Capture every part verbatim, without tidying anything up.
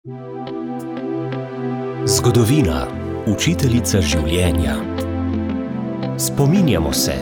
Zgodovina, učiteljica življenja. Spominjamo se.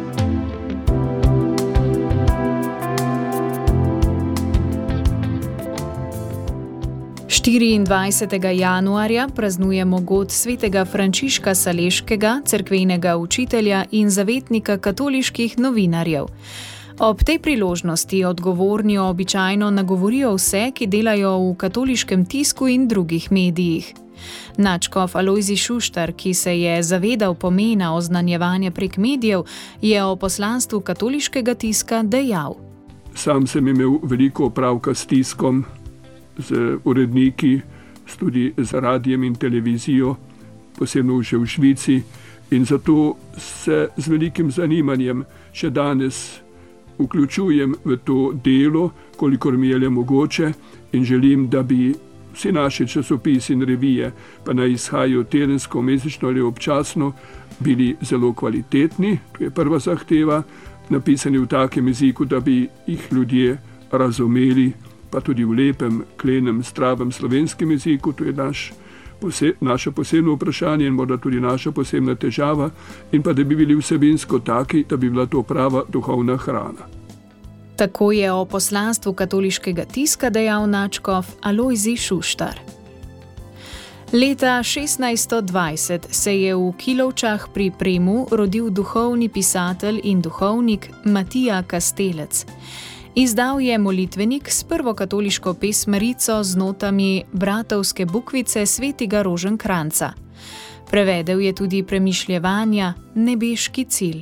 štiriindvajsetega januarja praznujemo god svetega Frančiška Saleškega, cerkvenega učitelja in zavetnika katoliških novinarjev. Ob tej priložnosti odgovorni običajno nagovorijo vse, ki delajo v katoliškem tisku in drugih medijih. Nadškof Alojzij Šuštar, ki se je zavedal pomena oznanjevanja prek medijev, je o poslanstvu katoliškega tiska dejal. Sam sem imel veliko opravka s tiskom, z uredniki, tudi z radijem in televizijo, posebno še v Švici, in zato se z velikim zanimanjem še danes vključujem v to delo, kolikor mi je le mogoče, in želim, da bi vsi naši časopisi in revije, pa naj izhajajo tedensko, mesečno ali občasno, bili zelo kvalitetni, to je prva zahteva, napisani v takem jeziku, da bi jih ljudje razumeli, pa tudi v lepem, klenem, zdravem slovenskem jeziku, to je naš, pose, naše posebno vprašanje in morda tudi naša posebna težava, in pa da bi bili vsebinsko taki, da bi bila to prava duhovna hrana. Tako je o poslanstvu katoliškega tiska dejal nadškof Alojzij Šuštar. Leta šestnajststo dvajset se je v Kilovčah pri Premu rodil duhovni pisatelj in duhovnik Matija Kastelec. Izdal je molitvenik s prvo katoliško pesmarico z notami Bratovske bukvice svetega Roženkranca. Prevedel je tudi premišljevanja Nebeški cilj.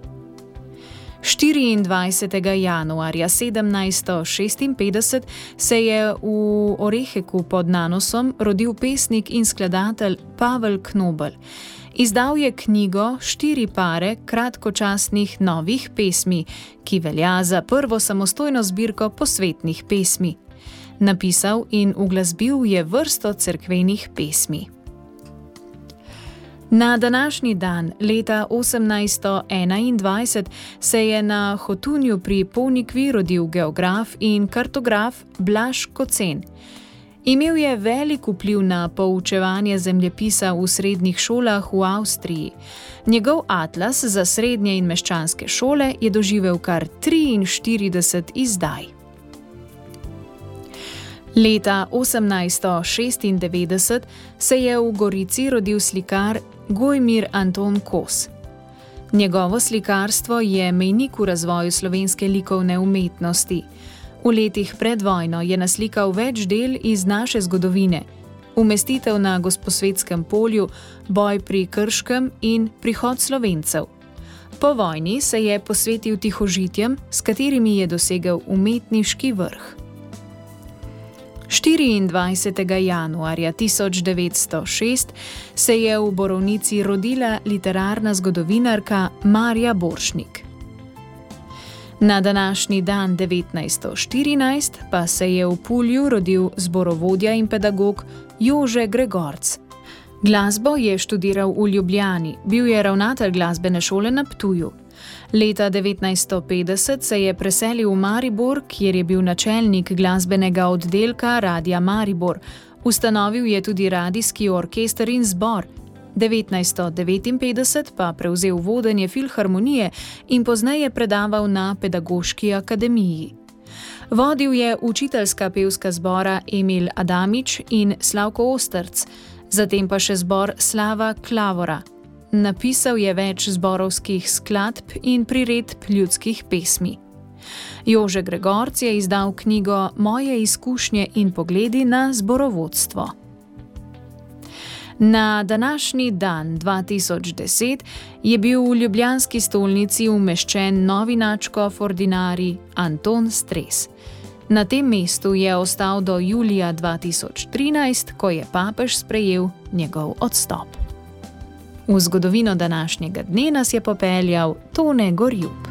štiriindvajsetega januarja sedemnajststo šestinpetdeset se je v Oreheku pod Nanosom rodil pesnik in skladatelj Pavel Knobel. Izdal je knjigo Štiri pare kratkočasnih novih pesmi, ki velja za prvo samostojno zbirko posvetnih pesmi. Napisal in uglasbil je vrsto cerkvenih pesmi. Na današnji dan, leta osemnajststo enaindvajset, se je na Hotunju pri Ponikvi rodil geograf in kartograf Blaž Kocen. Imel je velik vpliv na poučevanje zemljepisa v srednjih šolah v Avstriji. Njegov atlas za srednje in meščanske šole je doživel kar triinštirideset izdaj. Leta osemnajststo šestindevetdeset se je v Gorici rodil slikar Gojmir Anton Kos. Njegovo slikarstvo je mejnik v razvoju slovenske likovne umetnosti. V letih pred vojno je naslikal več del iz naše zgodovine, umestitev na Gosposvetskem polju, boj pri Krškem in prihod Slovencev. Po vojni se je posvetil tihožitjem, s katerimi je dosegel umetniški vrh. štiriindvajsetega januarja tisoč devetsto šest se je v Borovnici rodila literarna zgodovinarka Marja Borštnik. Na današnji dan devetnajststo štirinajst pa se je v Pulju rodil zborovodja in pedagog Jože Gregorc. Glasbo je študiral v Ljubljani, bil je ravnatelj glasbene šole na Ptuju. Leta devetnajststo petdeset se je preselil v Maribor, kjer je bil načelnik glasbenega oddelka Radia Maribor. Ustanovil je tudi radijski orkester in zbor. devetnajststo devetinpetdeset pa prevzel vodenje filharmonije in pozneje predaval na Pedagoški akademiji. Vodil je učiteljska pevska zbora Emil Adamič in Slavko Ostrc, zatem pa še zbor Slava Klavora. Napisal je več zborovskih skladb in priredb ljudskih pesmi. Jože Gregorc je izdal knjigo Moje izkušnje in pogledi na zborovodstvo. Na današnji dan dva tisoč deset je bil v ljubljanski stolnici umeščen novi nadškof ordinarij Anton Stres. Na tem mestu je ostal do julija dva tisoč trinajst, ko je papež sprejel njegov odstop. V zgodovino današnjega dne nas je popeljal Tone Gorjup.